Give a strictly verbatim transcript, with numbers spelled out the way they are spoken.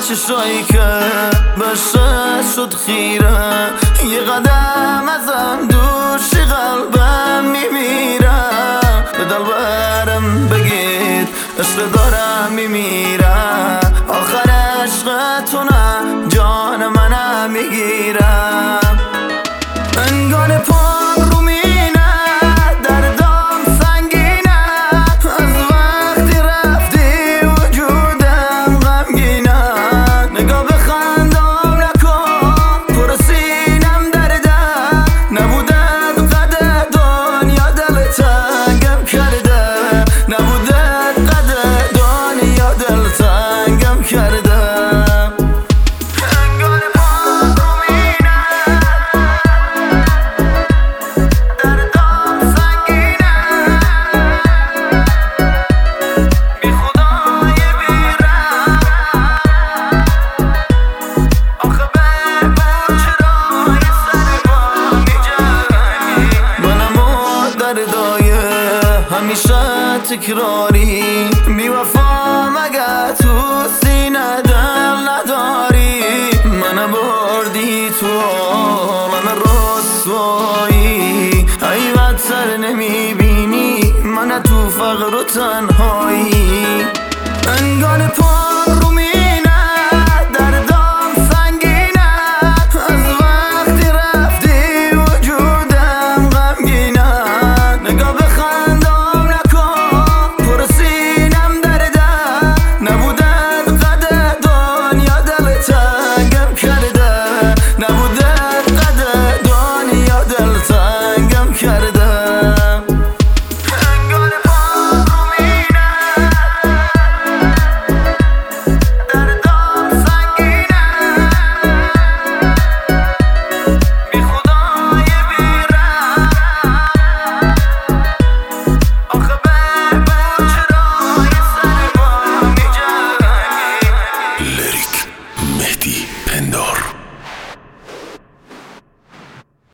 چشایی که بشه شد خیره، یه قدم ازم دوشی قلبم میمیره. به دلبرم بگید عشق دارم میمیره، آخر عشقتونه جان منم میگیره. انگار پام رو مینه دردم سنگینه، از وقتی رفتی وجودم غمگینه. نگاه به خندم نکن پر سینم درده، نبودت قد دنیا دل تنگم کرده، نبودت قد دنیا دل تنگم کرده. همیشه تکراری بی وفا مگه تو سینه